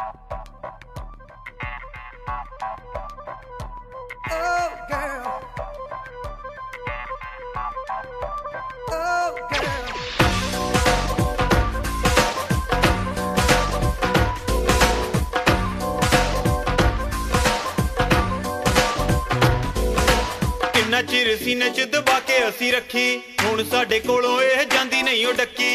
चिर सीने च दबा के असी रखी हुण साडे कोलों एह जांदी नहीं ओ डक्की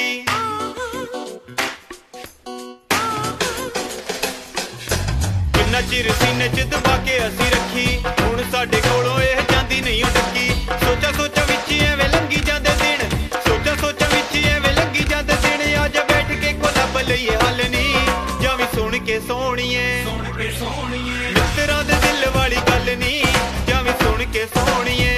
किन्ना चिर सीने च दबा के असी रखी हुण साडे कोलों एह जांदी नहीं ओ डक्की सोचा सोचा विच एवें लंघी जांदे दिन सोचा सोचा विच एवें लंघी जांदे दिन आज बैठ के को लब लईए हल नहीं जावी सुन के सोहणीए मित्तरां दे दिल वाली गल नहीं जावी सुन के सोहणीए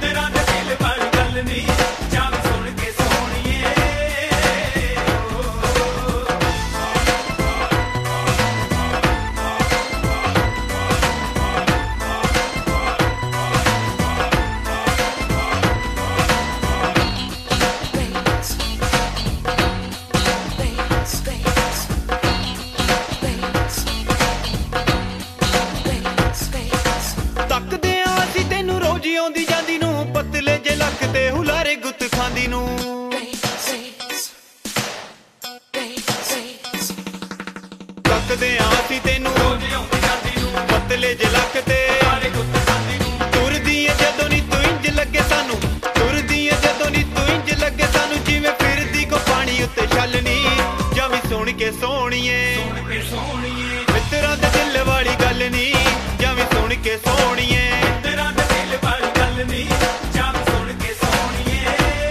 पतले जे लक ते तुरदी जदों नी तू इंज लगे सानू तुरदी जदों नी तू इंज लगे सानू जिवें फिरदी को पानी उत्ते छलनी जावी सुन के सोहणीए मित्तरां दे दिल वाली गल नी जावी सुन के सोहणीए मित्तरां दे दिल वाली गल नी जावी सुन के सोहणीए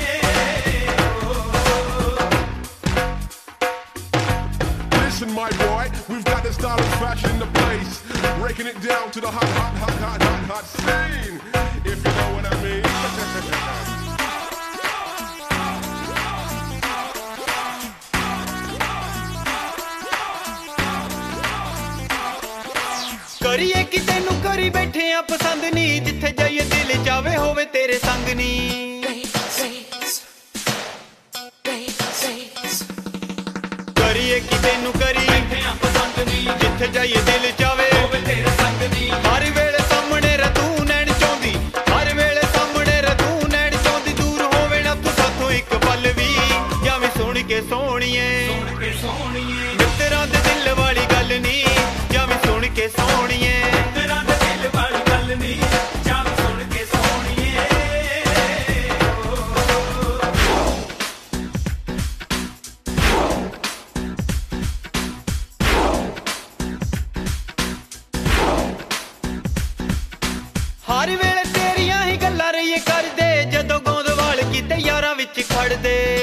Listen my boy, we've got the style and fashion in the place, breaking it down to the hot scene, if you know what I mean. करिए कि तेनू करी बैठे आ पसंद नी जिथे जाइए दिल चावे होवे तेरे संग नी करिए कि तेनू करी बैठे आ पसंद नी जिथे जाइए दिल चावे होवे तेरे संग नी हर वेले सामने रतू नैन चाहुंदी हर वेले सामने रतू नैन चाहुंदी दूर होवे ना तू साथों एक पल वी जावी सुन के सोहणीए मित्तरां दे दिल वाली गल नी जावी सुन के सोहणीए मित्तरां दे दिल वाली गल नी जावी सुन के सोहणीए हर वेले तेरियां ही गल्लां रहिए करदे जदों गोंदवाल कीते यारां विच खड़दे